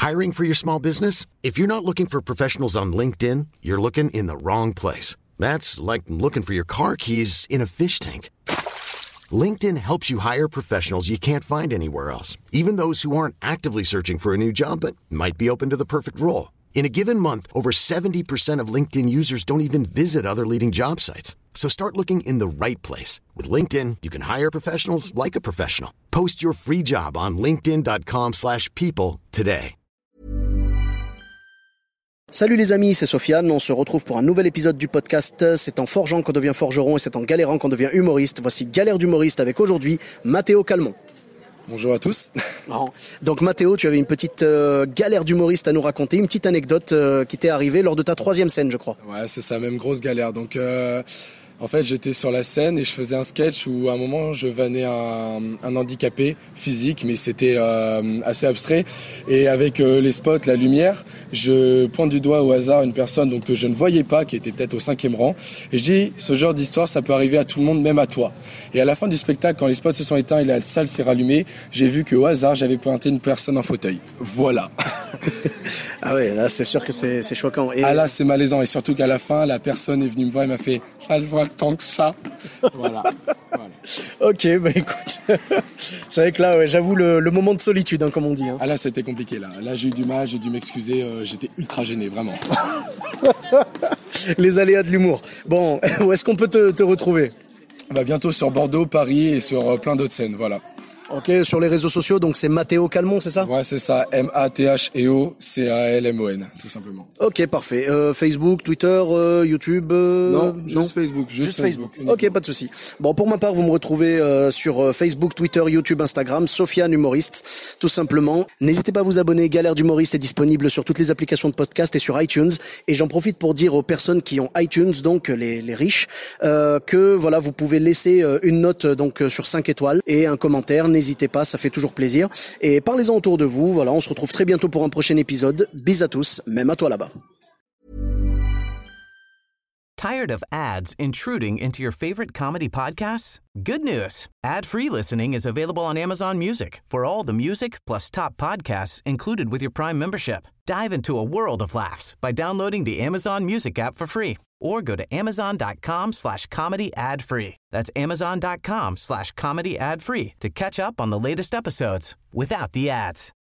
Hiring for your small business? If you're not looking for professionals on LinkedIn, you're looking in the wrong place. That's like looking for your car keys in a fish tank. LinkedIn helps you hire professionals you can't find anywhere else, even those who aren't actively searching for a new job but might be open to the perfect role. In a given month, over 70% of LinkedIn users don't even visit other leading job sites. So start looking in the right place. With LinkedIn, you can hire professionals like a professional. Post your free job on linkedin.com/people today. Salut les amis, c'est Sofiane, on se retrouve pour un nouvel épisode du podcast. C'est en forgeant qu'on devient forgeron et c'est en galérant qu'on devient humoriste. Voici Galère d'humoriste avec aujourd'hui Mathéo Calmont. Bonjour à tous. Donc Mathéo, tu avais une petite galère d'humoriste à nous raconter, une petite anecdote qui t'est arrivée lors de ta 3e scène, je crois. Ouais, c'est ça, même grosse galère. Donc en fait, j'étais sur la scène et je faisais un sketch où à un moment je vannais un handicapé physique, mais c'était assez abstrait. Et avec les spots, la lumière, je pointe du doigt au hasard une personne donc que je ne voyais pas, qui était peut-être au 5e rang. Et je dis, ce genre d'histoire, ça peut arriver à tout le monde, même à toi. Et à la fin du spectacle, quand les spots se sont éteints et la salle s'est rallumée, j'ai vu qu'au hasard, j'avais pointé une personne en fauteuil. Voilà. Ah ouais, là c'est sûr que c'est choquant. Et... Ah là, c'est malaisant. Et surtout qu'à la fin, la personne est venue me voir et m'a fait « ça le voit tant que ça ». Voilà. Ok, bah écoute, c'est vrai que là, ouais, j'avoue le moment de solitude, hein, comme on dit. Hein. Ah là, c'était compliqué. Là, j'ai eu du mal, j'ai dû m'excuser. J'étais ultra gêné, vraiment. Les aléas de l'humour. Bon, où est-ce qu'on peut te retrouver ? Bah, bientôt sur Bordeaux, Paris et sur plein d'autres scènes, voilà. Ok, sur les réseaux sociaux, donc c'est Mathéo Calmont, c'est ça ? Ouais, c'est ça, MATHEO-CALMON, tout simplement. Ok, parfait. Facebook, Twitter, YouTube Non, juste Facebook. Juste Facebook. Ok, pas de souci. Bon, pour ma part, vous me retrouvez sur Facebook, Twitter, YouTube, Instagram, Sofiane Humoriste, tout simplement. N'hésitez pas à vous abonner. Galère d'humoriste est disponible sur toutes les applications de podcast et sur iTunes. Et j'en profite pour dire aux personnes qui ont iTunes, donc les riches, que voilà, vous pouvez laisser une note donc sur 5 étoiles et un commentaire. N'hésitez pas, ça fait toujours plaisir. Et parlez-en autour de vous. Voilà, on se retrouve très bientôt pour un prochain épisode. Bis à tous, même à toi là-bas. Tired of ads intruding into your favorite comedy podcasts? Good news. Ad-free listening is available on Amazon Music for all the music plus top podcasts included with your Prime membership. Dive into a world of laughs by downloading the Amazon Music app for free or go to amazon.com/comedy ad-free. That's amazon.com/comedy ad-free to catch up on the latest episodes without the ads.